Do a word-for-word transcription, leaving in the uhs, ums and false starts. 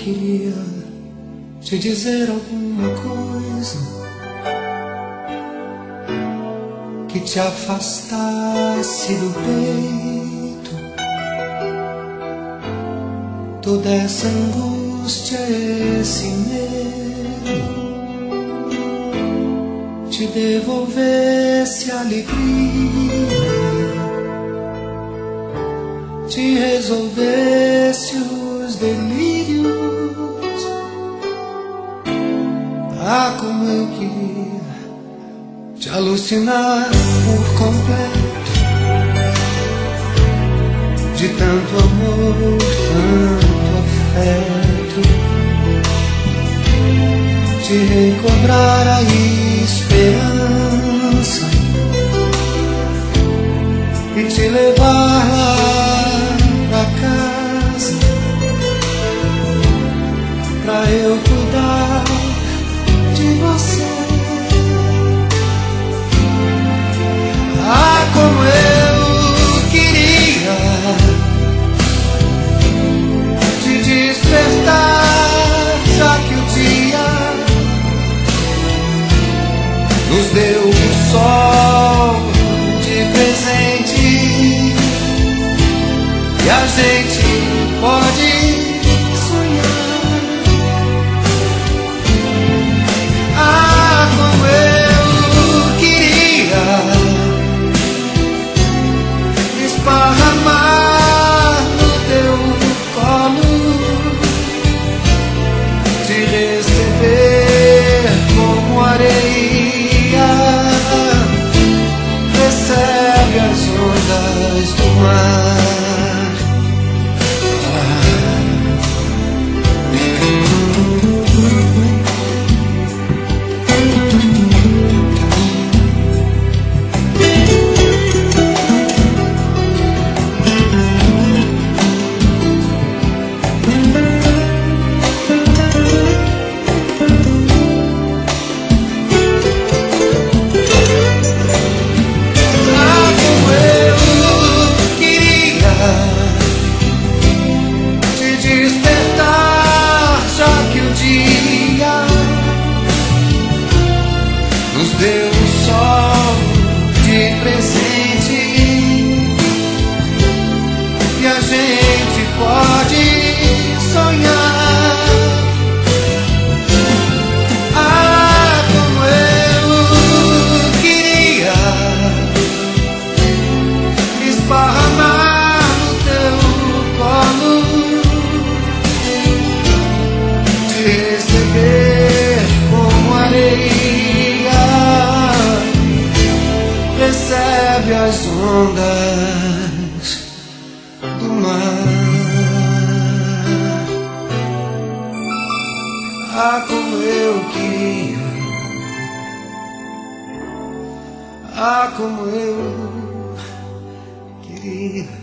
queria te dizer alguma coisa que te afastasse do peito toda essa angústia, esse medo, te devolvesse a alegria, te resolvesse os delírios. Ah, como eu queria te alucinar por completo, de tanto amor, tanto afeto, te recobrar a esperança e te levar lá pra casa, pra eu cuidar de você. Ah, como eu queria te despertar, já que o dia nos deu o sol de presente e a gente pode sonhar. Ah, como eu queria esparramar no teu colo, te receber como areia recebe as ondas do mar. Deu o sol de presente e a gente pode sonhar. Ah, como eu queria esparramar no teu colo, te receber como areia recebe as ondas do mar. Ah, como eu queria, ah, como eu queria